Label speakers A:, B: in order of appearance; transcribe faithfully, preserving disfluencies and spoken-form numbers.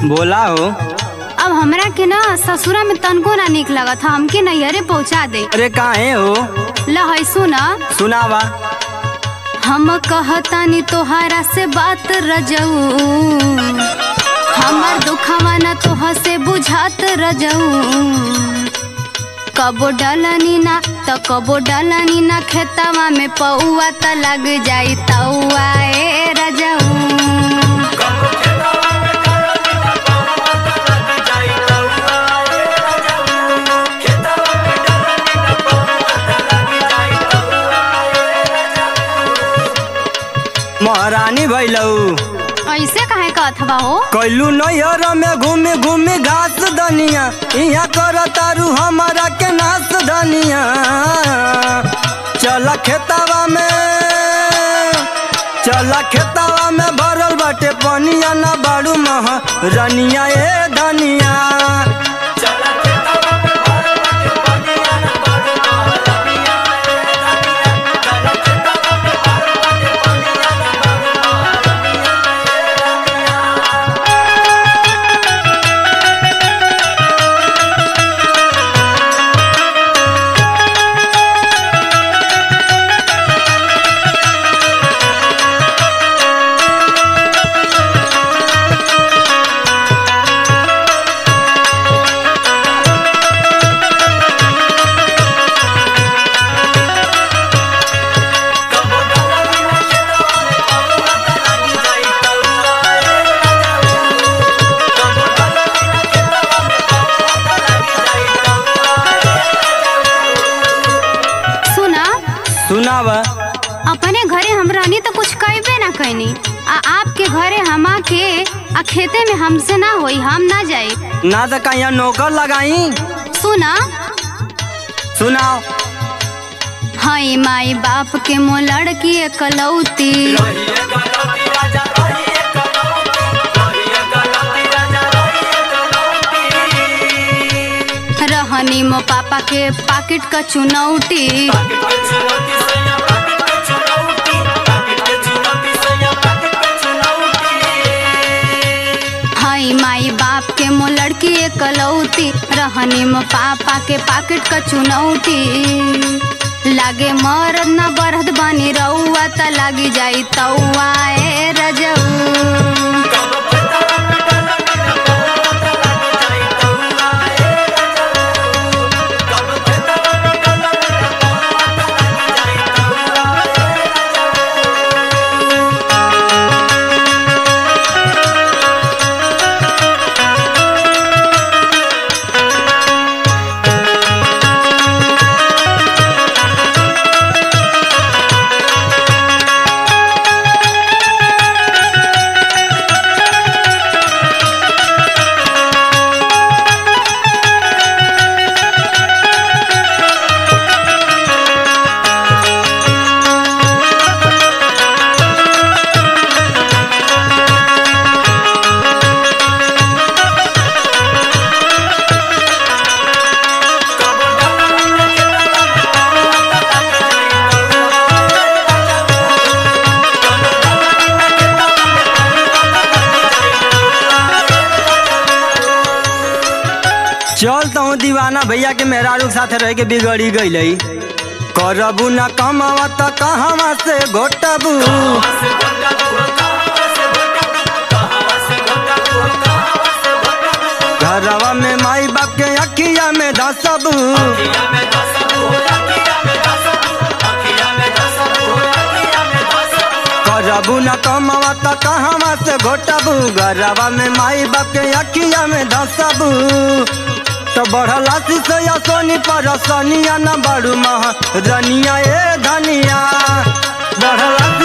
A: बोला हो।
B: अब हमरा के ना ससुरा में तनको ना निक लगत, हमके नैहरे पहुँचा दे।
A: अरे काहे हो?
B: लहै सुना
A: सुनावा।
B: हम कहतानी तोहरा से बात रजऊ, हमर दुखवा न तोह से बुझात रजऊ। कबो डलनी ना त कबो डलनी ना खेतवा में पौआ त लग जाई तौआ ए रजऊ।
A: महारानी भैलऊ
B: ऐसे काहे कहत बा हो?
A: कैलू नैहर में घूमी घूमी घास धनिया, यहाँ कर तारू हमारा के नास धनिया। चला खेतवा में चला खेतवा में भरल बाटे पनिया, ना बाड़ू मह रनिया ए धनिया। सुनावा।
B: अपने घरे हम रहनी तो कुछ कहबे ना कहनी, आ आपके घरे हमा के आ खेते में हमसे ना होई, हम ना जाई।
A: ना तो कहीं नौकर लगाई।
B: सुना
A: सुनाओ।
B: हाय माई बाप के मो लड़की एकलौती, रहनी मो पापा के पाकिट का चुनौती। हाय माई बाप के मो लड़की एकलौती, रहनी मो पापा के पाकिट का चुनौती। लागे मरद न बरद बनी रउआ त लागी जाई तौआ ए रजऊ।
A: चल तो दीवाना भैया के मेहरारू के साथ रह के बिगड़ी गई। करबू न कमावा त कहवा से घोटबू, घरवा में माई बाप के अखिया में धसबू। करबू न कमावा त कहवा से घोटबू, घरवा में माई बाप के अखिया में धसबू। तो बढ़ला सिसया सोनी पर सनिया न बड़ू मह रनिया ए धनिया। बढ़ला